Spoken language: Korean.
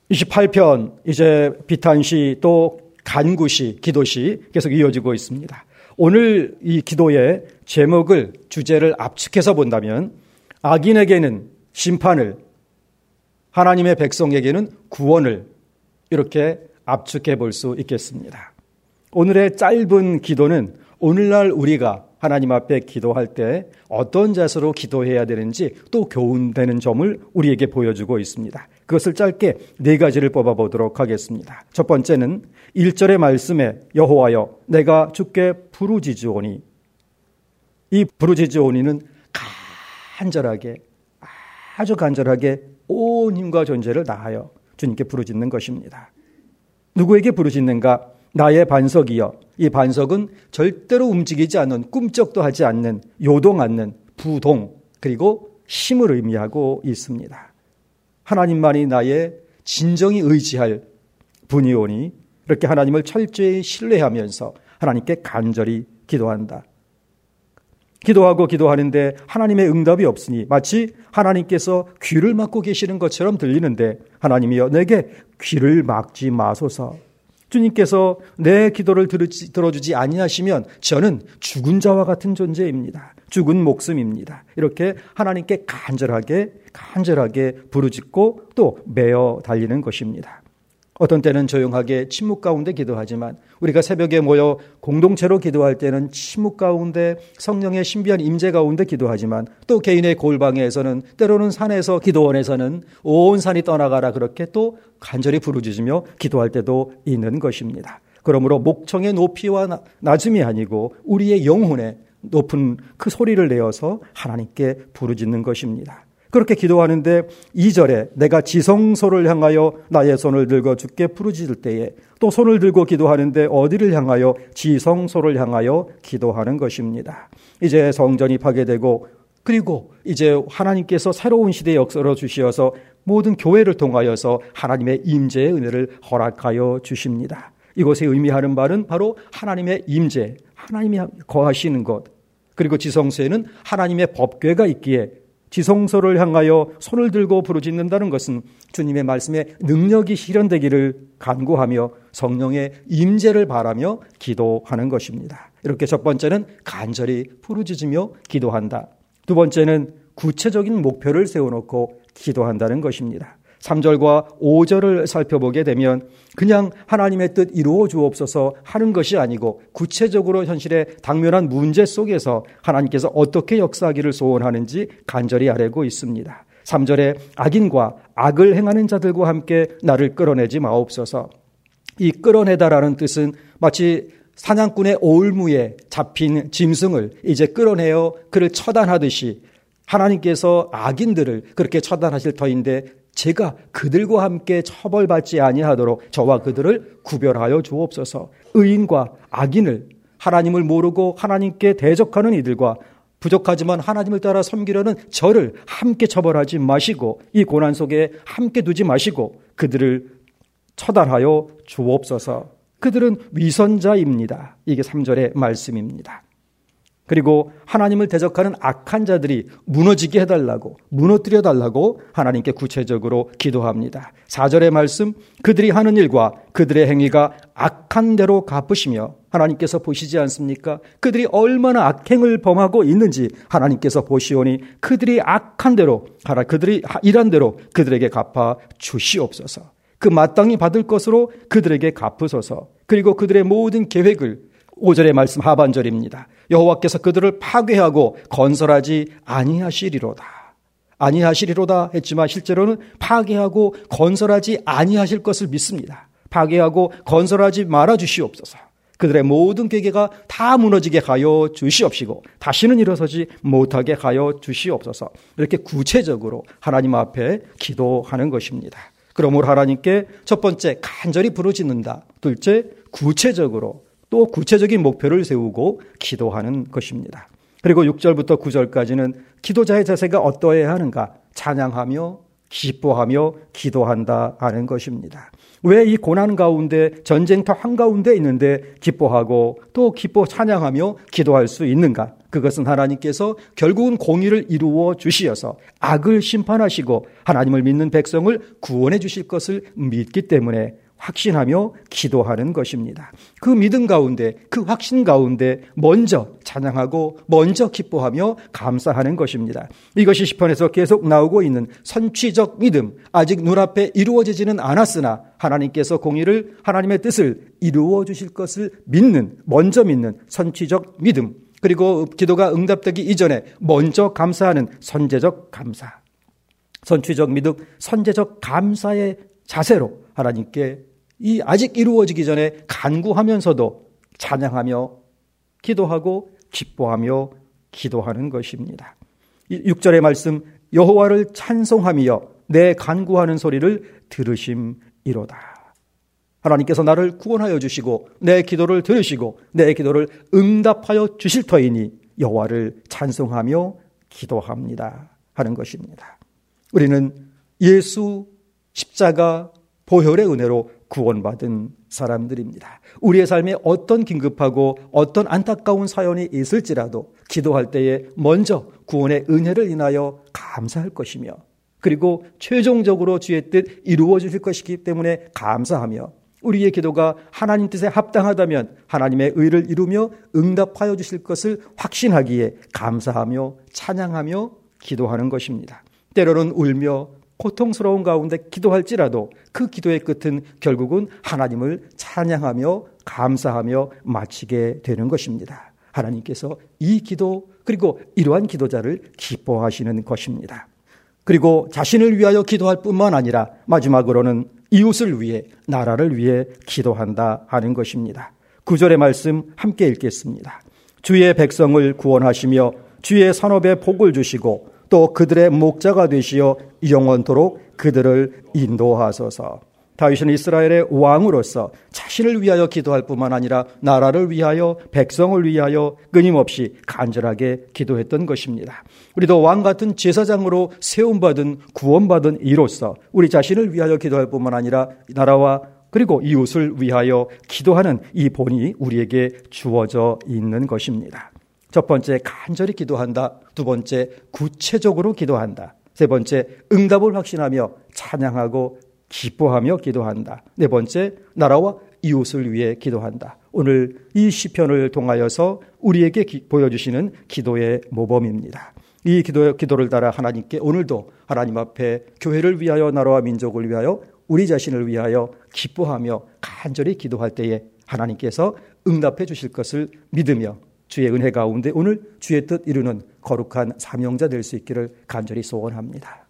28편 이제 비탄시 또 간구시, 기도시 계속 이어지고 있습니다. 오늘 이 기도의 제목을, 주제를 압축해서 본다면 악인에게는 심판을, 하나님의 백성에게는 구원을 이렇게 압축해 볼 수 있겠습니다. 오늘의 짧은 기도는 오늘날 우리가 하나님 앞에 기도할 때 어떤 자세로 기도해야 되는지 또 교훈되는 점을 우리에게 보여주고 있습니다. 그것을 짧게 4가지를 뽑아보도록 하겠습니다. 첫 번째는 1절의 말씀에 여호와여 내가 주께 부르짖으오니, 이 부르짖으오니는 간절하게, 아주 간절하게 온 힘과 존재를 다하여 주님께 부르짖는 것입니다. 누구에게 부르짖는가? 나의 반석이여. 이 반석은 절대로 움직이지 않는, 꿈쩍도 하지 않는, 요동 않는 부동, 그리고 힘을 의미하고 있습니다. 하나님만이 나의 진정히 의지할 분이오니 이렇게 하나님을 철저히 신뢰하면서 하나님께 간절히 기도한다. 기도하고 기도하는데 하나님의 응답이 없으니 마치 하나님께서 귀를 막고 계시는 것처럼 들리는데, 하나님이여 내게 귀를 막지 마소서. 주님께서 내 기도를 들어주지 아니하시면 저는 죽은 자와 같은 존재입니다. 죽은 목숨입니다. 이렇게 하나님께 간절하게 부르짖고 또 매어 달리는 것입니다. 어떤 때는 조용하게 침묵 가운데 기도하지만 우리가 새벽에 모여 공동체로 기도할 때는 침묵 가운데 성령의 신비한 임재 가운데 기도하지만, 또 개인의 골방에서는, 때로는 산에서, 기도원에서는 온 산이 떠나가라 그렇게 또 간절히 부르짖으며 기도할 때도 있는 것입니다. 그러므로 목청의 높이와 낮음이 아니고 우리의 영혼의 높은 그 소리를 내어서 하나님께 부르짖는 것입니다. 그렇게 기도하는데 2절에 내가 지성소를 향하여 나의 손을 들고 주께 부르짖을 때에, 또 손을 들고 기도하는데 어디를 향하여? 지성소를 향하여 기도하는 것입니다. 이제 성전이 파괴되고, 그리고 이제 하나님께서 새로운 시대의 역사로 주시어서 모든 교회를 통하여서 하나님의 임재의 은혜를 허락하여 주십니다. 이곳에 의미하는 바는 바로 하나님의 임재, 하나님이 거하시는 것, 그리고 지성소에는 하나님의 법궤가 있기에 지성소를 향하여 손을 들고 부르짖는다는 것은 주님의 말씀에 능력이 실현되기를 간구하며 성령의 임재를 바라며 기도하는 것입니다. 이렇게 첫 번째는 간절히 부르짖으며 기도한다. 두 번째는 구체적인 목표를 세워놓고 기도한다는 것입니다. 3절과 5절을 살펴보게 되면 그냥 하나님의 뜻 이루어 주옵소서 하는 것이 아니고 구체적으로 현실에 당면한 문제 속에서 하나님께서 어떻게 역사하기를 소원하는지 간절히 아뢰고 있습니다. 3절에 악인과 악을 행하는 자들과 함께 나를 끌어내지 마옵소서. 이 끌어내다라는 뜻은 마치 사냥꾼의 오울무에 잡힌 짐승을 이제 끌어내어 그를 처단하듯이 하나님께서 악인들을 그렇게 처단하실 터인데, 제가 그들과 함께 처벌받지 아니하도록 저와 그들을 구별하여 주옵소서. 의인과 악인을, 하나님을 모르고 하나님께 대적하는 이들과 부족하지만 하나님을 따라 섬기려는 저를 함께 처벌하지 마시고, 이 고난 속에 함께 두지 마시고 그들을 처단하여 주옵소서. 그들은 위선자입니다. 이게 3절의 말씀입니다. 그리고 하나님을 대적하는 악한 자들이 무너지게 해달라고, 무너뜨려 달라고 하나님께 구체적으로 기도합니다. 4절의 말씀, 그들이 하는 일과 그들의 행위가 악한 대로 갚으시며, 하나님께서 보시지 않습니까? 그들이 얼마나 악행을 범하고 있는지 하나님께서 보시오니 그들이 악한 대로, 그들이 일한 대로 그들에게 갚아 주시옵소서. 그 마땅히 받을 것으로 그들에게 갚으소서. 그리고 그들의 모든 계획을, 5절의 말씀 하반절입니다. 여호와께서 그들을 파괴하고 건설하지 아니하시리로다. 아니하시리로다 했지만 실제로는 파괴하고 건설하지 아니하실 것을 믿습니다. 파괴하고 건설하지 말아 주시옵소서. 그들의 모든 계획가 다 무너지게 하여 주시옵시고 다시는 일어서지 못하게 하여 주시옵소서. 이렇게 구체적으로 하나님 앞에 기도하는 것입니다. 그러므로 하나님께 첫 번째 간절히 부르짖는다. 둘째 구체적으로 또 구체적인 목표를 세우고 기도하는 것입니다. 그리고 6절부터 9절까지는 기도자의 자세가 어떠해야 하는가? 찬양하며 기뻐하며 기도한다 하는 것입니다. 왜 이 고난 가운데 전쟁터 한가운데 있는데 기뻐하고 또 기뻐 찬양하며 기도할 수 있는가? 그것은 하나님께서 결국은 공의를 이루어 주시어서 악을 심판하시고 하나님을 믿는 백성을 구원해 주실 것을 믿기 때문에 확신하며 기도하는 것입니다. 그 믿음 가운데, 그 확신 가운데 먼저 찬양하고 먼저 기뻐하며 감사하는 것입니다. 이것이 시편에서 계속 나오고 있는 선취적 믿음, 아직 눈앞에 이루어지지는 않았으나 하나님께서 공의를, 하나님의 뜻을 이루어 주실 것을 믿는, 먼저 믿는 선취적 믿음, 그리고 기도가 응답되기 이전에 먼저 감사하는 선제적 감사, 선취적 믿음, 선제적 감사의 자세로 하나님께 이 아직 이루어지기 전에 간구하면서도 찬양하며 기도하고 기뻐하며 기도하는 것입니다. 6절의 말씀, 여호와를 찬송하며 내 간구하는 소리를 들으심이로다. 하나님께서 나를 구원하여 주시고 내 기도를 들으시고 내 기도를 응답하여 주실 터이니 여호와를 찬송하며 기도합니다 하는 것입니다. 우리는 예수 십자가 보혈의 은혜로 구원받은 사람들입니다. 우리의 삶에 어떤 긴급하고 어떤 안타까운 사연이 있을지라도 기도할 때에 먼저 구원의 은혜를 인하여 감사할 것이며, 그리고 최종적으로 주의 뜻 이루어 주실 것이기 때문에 감사하며, 우리의 기도가 하나님 뜻에 합당하다면 하나님의 의를 이루며 응답하여 주실 것을 확신하기에 감사하며 찬양하며 기도하는 것입니다. 때로는 울며 고통스러운 가운데 기도할지라도 그 기도의 끝은 결국은 하나님을 찬양하며 감사하며 마치게 되는 것입니다. 하나님께서 이 기도, 그리고 이러한 기도자를 기뻐하시는 것입니다. 그리고 자신을 위하여 기도할 뿐만 아니라 마지막으로는 이웃을 위해, 나라를 위해 기도한다 하는 것입니다. 9절의 말씀 함께 읽겠습니다. 주의 백성을 구원하시며 주의 산업에 복을 주시고 또 그들의 목자가 되시어 영원토록 그들을 인도하소서. 다윗은 이스라엘의 왕으로서 자신을 위하여 기도할 뿐만 아니라 나라를 위하여, 백성을 위하여 끊임없이 간절하게 기도했던 것입니다. 우리도 왕 같은 제사장으로 세움받은, 구원받은 이로써 우리 자신을 위하여 기도할 뿐만 아니라 나라와 그리고 이웃을 위하여 기도하는 이 본이 우리에게 주어져 있는 것입니다. 첫 번째, 간절히 기도한다. 두 번째, 구체적으로 기도한다. 세 번째, 응답을 확신하며 찬양하고 기뻐하며 기도한다. 네 번째, 나라와 이웃을 위해 기도한다. 오늘 이 시편을 통하여서 우리에게 보여주시는 기도의 모범입니다. 이 기도를 따라 하나님께 오늘도 하나님 앞에 교회를 위하여, 나라와 민족을 위하여, 우리 자신을 위하여 기뻐하며 간절히 기도할 때에 하나님께서 응답해 주실 것을 믿으며 주의 은혜 가운데 오늘 주의 뜻 이루는 거룩한 사명자 될 수 있기를 간절히 소원합니다.